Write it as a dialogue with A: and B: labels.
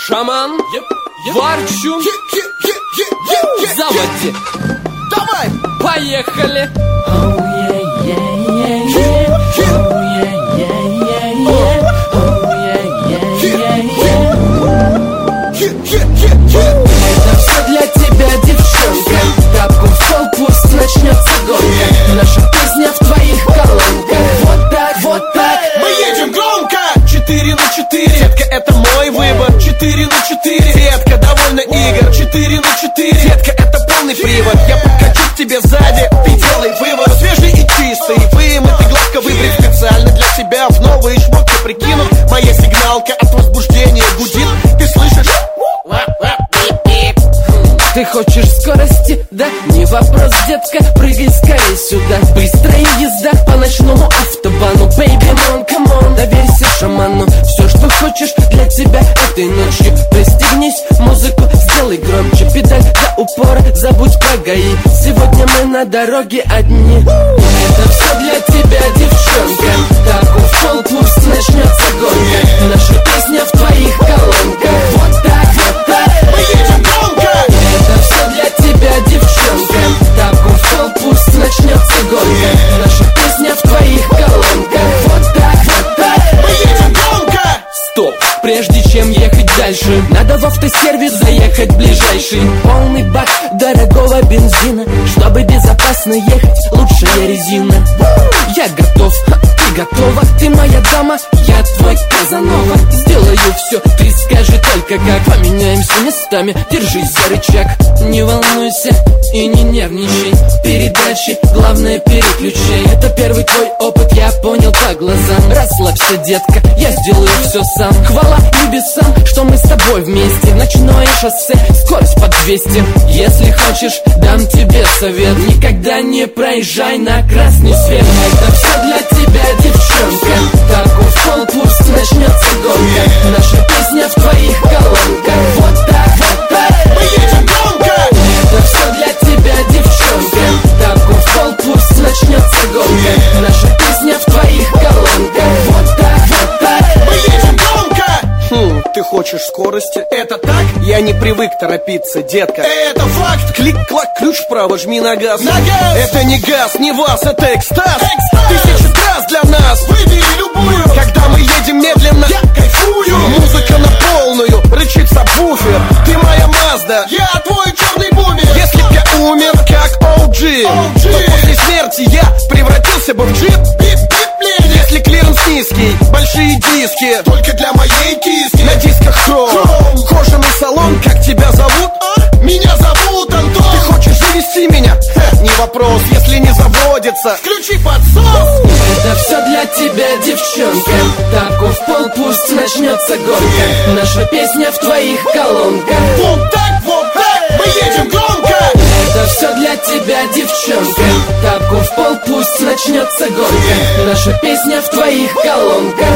A: Шаман, Варчун, заводи.
B: Давай!
A: Поехали!
C: Это все для тебя, девчонка. Тапку в пол, пусть начнется гонка. Наша песня в твоих колонках. Вот так, вот так.
B: Мы едем громко! 4 на 4, детка, это мой выбор. 4 на 4, детка, довольно игр. 4 на 4, детка, это полный привод. Я подкачу к тебе сзади, ты делай вывод. Свежий и чистый, вымытый, гладко выбрит. Специально для тебя в новые шмотки прикинут. Моя сигналка от возбуждения гудит. Ты слышишь?
C: Ты хочешь скорости? Да, не вопрос, детка. Прыгай скорее сюда. Быстрая езда по ночному автобану. Baby, come on, доверься шаману. Все, что хочешь для тебя этой ночью. Пристегнись, музыку сделай громче. Педаль до упора, забудь про ГАИ. Сегодня мы на дороге одни. Это все для тебя, девчонка. Так в пол, пусть начнется гонка. Наша песня в твоих колонках. Вот так, вот так.
B: Мы едем громко!
C: Это все для тебя, девчонка. Тапку в пол, пусть начнется гонка. Наша песня в твоих колонках. Вот так, вот так.
B: Мы едем громко!
C: Стоп, прежде чем ехать дальше, надо в автосервис заехать ближайший. Полный бак дорогого бензина. Чтобы безопасно ехать, лучшая резина. Я готов, ты готова. Ты моя дама, я твой Казанова. Сделаю все, ты скажи только как. Поменяемся местами, держись за рычаг. Не волнуйся и не нервничай. Передачи, главное переключай. Это первый твой опыт, я понял по глазам. Расслабься, детка, я сделаю все сам. Хвала небесам, что мы с тобой вместе. Ночное шоссе, скорость под 200. Если хочешь, дам тебе совет. Никогда не проезжай на красный свет. Это все для тебя, девчонка. Так в пол, пусть начнется гонка. Наша песня в твоих колонках. Вот так, вот так.
B: Мы едем громко!
C: Это все для тебя, девчонка. Так в пол, пусть начнется гонка. Наша песня в твоих колонках. Вот так, вот так.
B: Мы едем громко! Ты хочешь скорости? Это так? Я не привык торопиться, детка. Это факт! Клик-клак, ключ вправо, жми на газ. На газ! Это не газ, не вас, это экстаз. Тысячу раз для нас. Выбери любую. Когда мы едем медленно, я кайфую. Музыка на полную, рычит сабвуфер. Ты моя Мазда, я твой черный бумер. Если б я умер, как OG, то после смерти я превратился бы в джип. Если клиренс низкий, большие диски, только для моей киски. На дисках хром, кожаный салон. Как тебя зовут? Меня зовут Антон. Ты хочешь завести меня? Не вопрос, если не заводится. Включи подсос.
C: Это все для тебя, девчонка. Тапку в пол, пусть начнется гонка. Наша песня в твоих колонках.
B: Вот так, вот так. Мы едем громко.
C: Это все для тебя, девчонка. Тапку в пол, пусть начнется гонка. Наша песня в твоих колонках.